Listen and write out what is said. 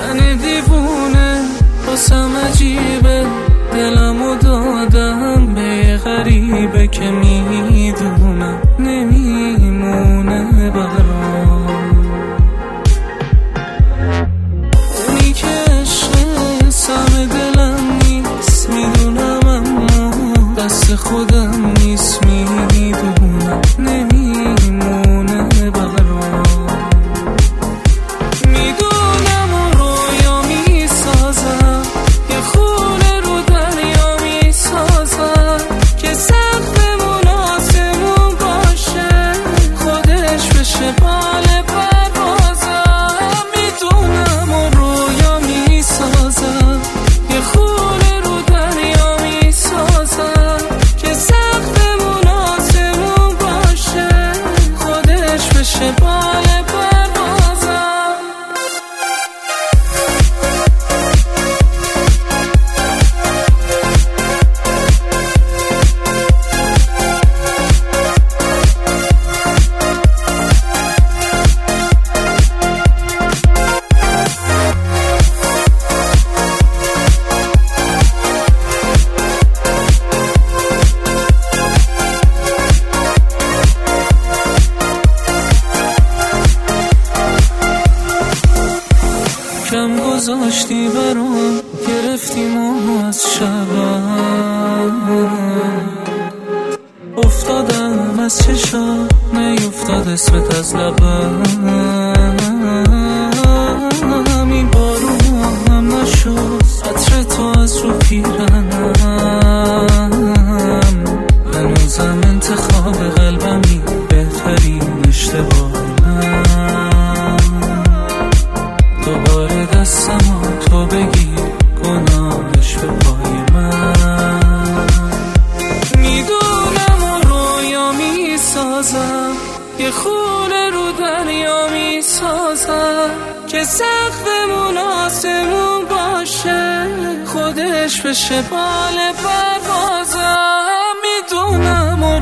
من دیوونه باسم عجیبه، دلمو دادم به غریبه که میدونم نمیمونه برام. اونی که عشق سم دلم نیست میدونم، اما دست خودم نیست میدونم نمیمونه برام. میدونم اون رویا میسازم، یه خونه رو دریا میسازم که سقف مناسمون باشه، خودش بشه بال پروازم. میدونم اون رویا میسازم، یه خونه رو دریا میسازم که سقف مناسمون باشه، خودش بشه بال پروازم. کم گذاشتی برام، گرفتیم از شبم، افتادم از چشام، نیفتاد اسمت از لبم. این بارون هم نشد، عطر تو از رو پیرنم، هنوزم انتخاب قلبمی بهترین اشتباه من. دوباره دستمو تو بگیر، گناهش به پای من. میدونم اون رویا میسازم، یه خونه رو دریا میسازم که سقف مناسمون باشه، خودش بشه بال پروازم. میدونم